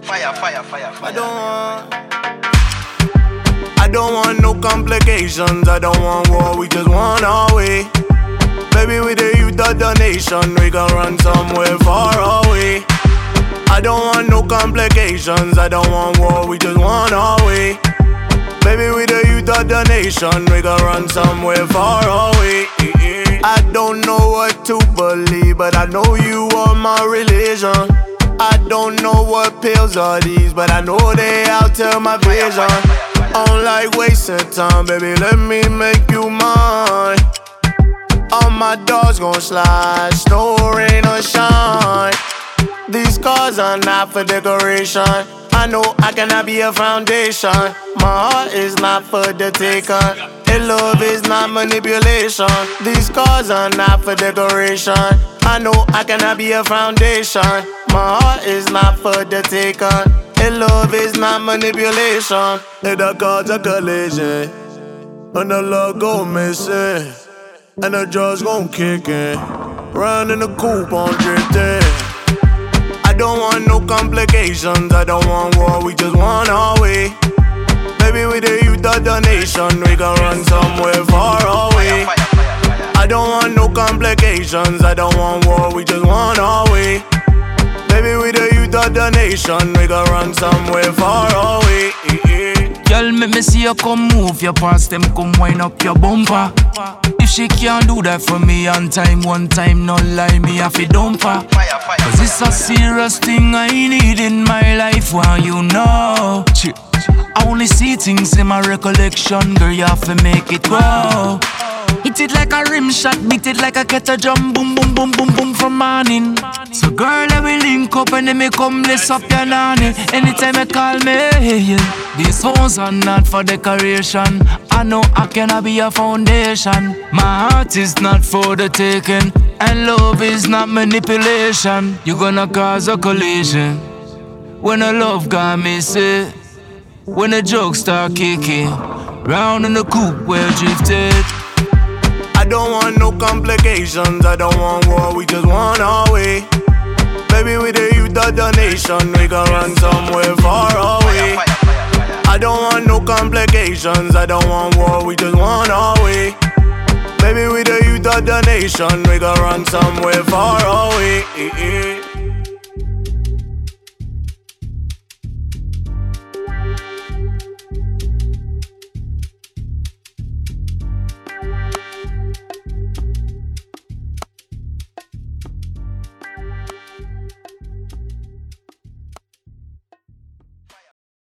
I don't want no complications. I don't want war. We just want our way. Baby, with the youth of the nation, we can run somewhere far away. I don't want no complications. I don't want war. We just want our way. Baby, with the youth of the nation, we can run somewhere far away. I don't know what to believe, but I know you are my religion. I don't know what pills are these, but I know they alter my vision. I don't like wasting time, baby, let me make you mine. All my dogs gon' slide, snow, rain or shine. These cars are not for decoration. I know I cannot be a foundation. My heart is not for the taking. And love is not manipulation. These cars are not for decoration. I know I cannot be a foundation. My heart is not for the taking. And love is not manipulation. And the cards are collision, and the love go missing, and the drugs gon' kick in. Round in the coupe on drifting. I don't want no complications. I don't want war, we just want our way. Baby, with the youth of the nation, we can run somewhere far away. I don't want no complications. I don't want war, we just want our way. Baby, with the youth of the nation, we can run somewhere far away. Girl, make me see you come move your pants, them come wind up your bumper. If she can't do that for me on time, one time, no lie, me have to dump her. Cause it's a serious thing I need in my life, well you know. I only see things in my recollection, girl, you have to make it grow. Hit it like a rim shot, beat it like a kettle drum, boom, boom, boom, boom, boom from morning. So girl, let me link up and then me come bless up your nanny. Anytime you call me, yeah. These phones are not for decoration. I know I cannot be a foundation. My heart is not for the taking, and love is not manipulation. You gonna cause a collision when the love got me sick. When the jokes start kicking, round in the coupe we're drifted. I don't want no complications. I don't want war, we just want our way. Baby, with the youth of the nation, we can run somewhere far away. I don't want no complications. I don't want war, we just want our way. Baby, with the youth of the nation, we can run somewhere far away.